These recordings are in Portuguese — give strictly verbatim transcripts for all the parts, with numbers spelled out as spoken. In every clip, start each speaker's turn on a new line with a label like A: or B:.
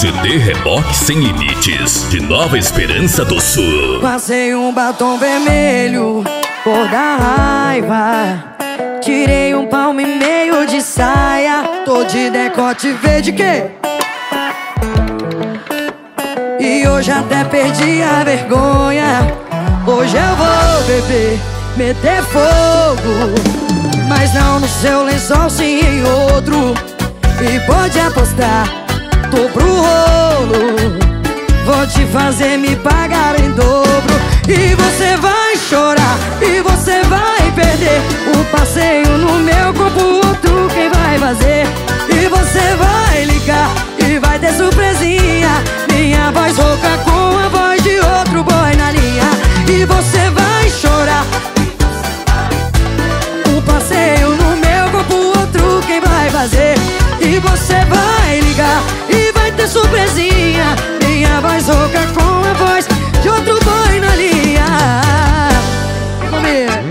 A: C D Reboque Sem Limites, de Nova Esperança do Sul.
B: Passei um batom vermelho, cor da raiva. Tirei um palmo e meio de saia. Tô de decote verde que? E hoje até perdi a vergonha. Hoje eu vou beber, meter fogo, mas não no seu lençol, sim em outro. E pode apostar, tô pro rolo. Vou te fazer me pagar em dobro. E você vai chorar, e você vai perder o passeio no meu corpo, outro quem vai fazer. E você vai ligar e vai ter surpresinha, minha voz rouca com a voz de outro boy na linha. E você vai chorar, o passeio no meu corpo, outro quem vai fazer. E você vai ligar e vai ter surpresinha, minha voz rouca com a voz de outro boy na linha. Comigo.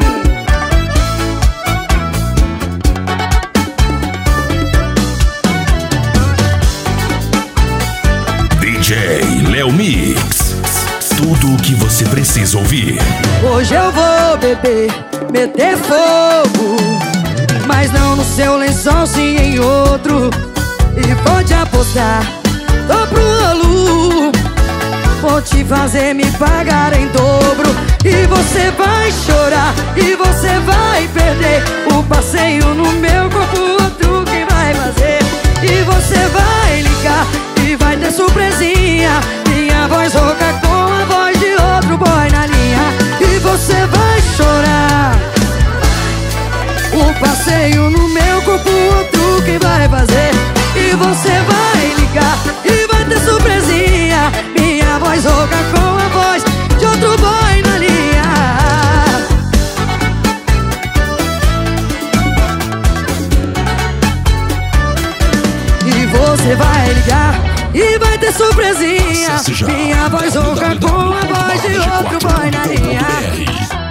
A: D J Léo Mix, tudo o que você precisa ouvir.
B: Hoje eu vou beber, meter fogo, mas não no seu lençol, sim em outro. E pode apostar, tô pro rolo. Vou te fazer me pagar em dobro. E você vai chorar, e você vai perder o passeio no meu corpo, outro quem vai fazer. E você vai ligar e vai ter surpresinha, minha voz rouca com a voz de outro boy na linha. E você vai chorar, o passeio no meu corpo, outro quem vai fazer. E você vai ligar e vai ter surpresinha, minha voz rouca com a voz de outro boy na linha. E você vai ligar e vai ter surpresinha, minha voz rouca com a voz de outro boy na linha.